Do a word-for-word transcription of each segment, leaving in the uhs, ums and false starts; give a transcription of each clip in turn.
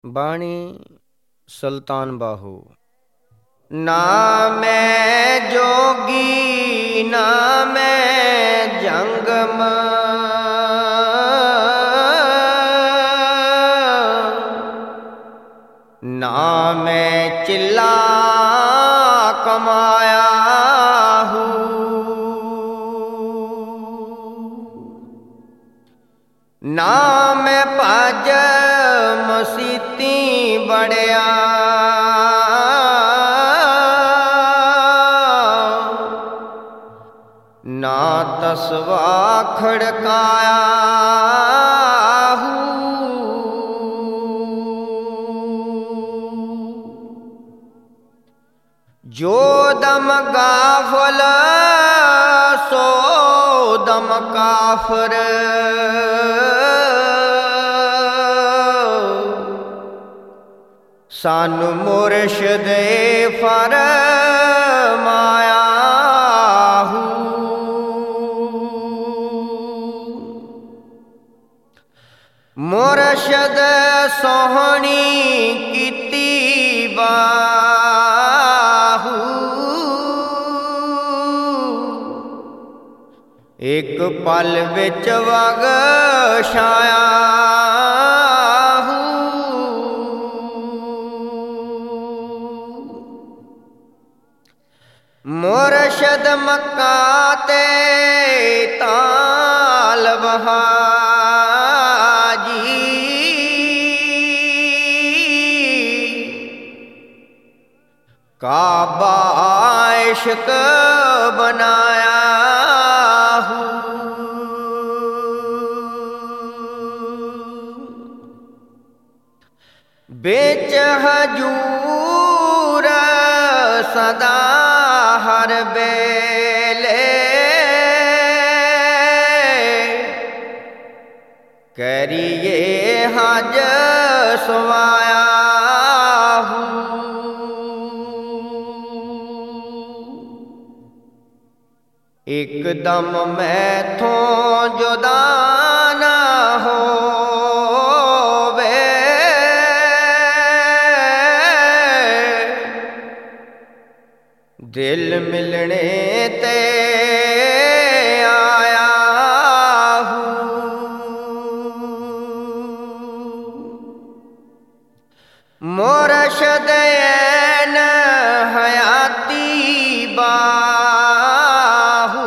बाणी सुल्तान बाहू। ना मैं जोगी ना मैं जंगम, ना मैं चिल्ला कमाया हूँ, ना मैं भज मसीती बड़िया, ना तसवा खड़काया हूँ। जो दम गाफल सो दम काफर, सानू मुर्शद फरमाया हूँ। मुर्शद सोहनी कीती बाहू, एक पल विच वग छाया हूँ। मुर्शद मक्का ते ताल बहाजी, काबा इश्क बनाया हूँ। बेच हजूर सदा हर बेले, करिए हज सवाया हूँ। एकदम मैथों जुदा ना होवे, दिल मिलने ते आया हूँ। मुर्शद ऐन हयाती बाहू,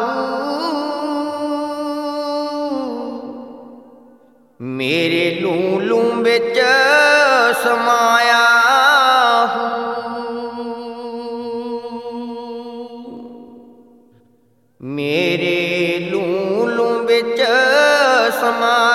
मेरे लूलू बिच समाया हूँ। मेरे लूलू बिच समा